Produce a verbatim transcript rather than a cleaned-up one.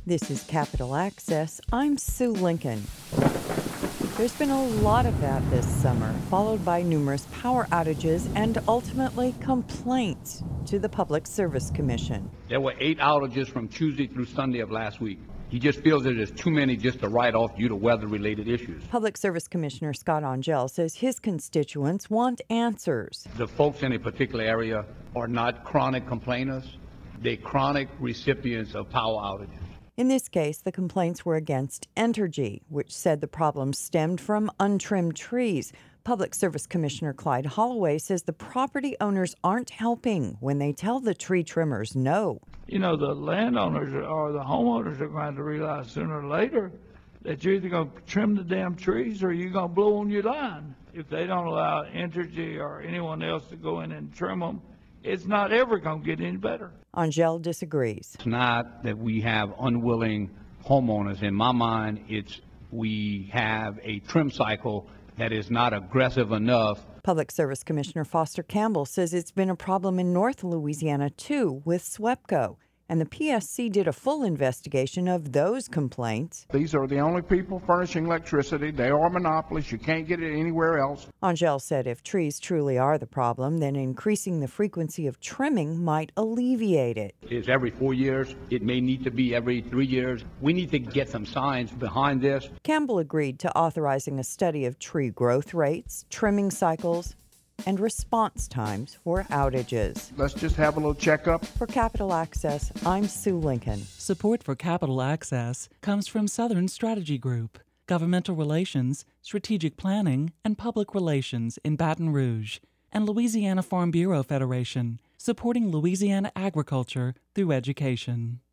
This is Capital Access. I'm Sue Lincoln. There's been a lot of that this summer, followed by numerous power outages and ultimately complaints to the Public Service Commission. There were eight outages from Tuesday through Sunday of last week. He just feels that there's too many just to write off due to weather-related issues. Public Service Commissioner Scott Angel says his constituents want answers. The folks in a particular area are not chronic complainers. They're chronic recipients of power outages. In this case, the complaints were against Entergy, which said the problem stemmed from untrimmed trees. Public Service Commissioner Clyde Holloway says the property owners aren't helping when they tell the tree trimmers no. You know, the landowners or the homeowners are going to realize sooner or later that you're either going to trim the damn trees or you're going to blow on your line. If they don't allow Entergy or anyone else to go in and trim them, it's not ever going to get any better. Angel disagrees. It's not that we have unwilling homeowners. In my mind, it's we have a trim cycle that is not aggressive enough. Public Service Commissioner Foster Campbell says it's been a problem in North Louisiana, too, with SWEPCO. And the P S C did a full investigation of those complaints. These are the only people furnishing electricity. They are monopolies. You can't get it anywhere else. Angel said if trees truly are the problem, then increasing the frequency of trimming might alleviate it. It's every four years. It may need to be every three years. We need to get some science behind this. Campbell agreed to authorizing a study of tree growth rates, trimming cycles, and response times for outages. Let's just have a little checkup. For Capital Access, I'm Sue Lincoln. Support for Capital Access comes from Southern Strategy Group, Governmental Relations, Strategic Planning, and Public Relations in Baton Rouge, and Louisiana Farm Bureau Federation, supporting Louisiana agriculture through education.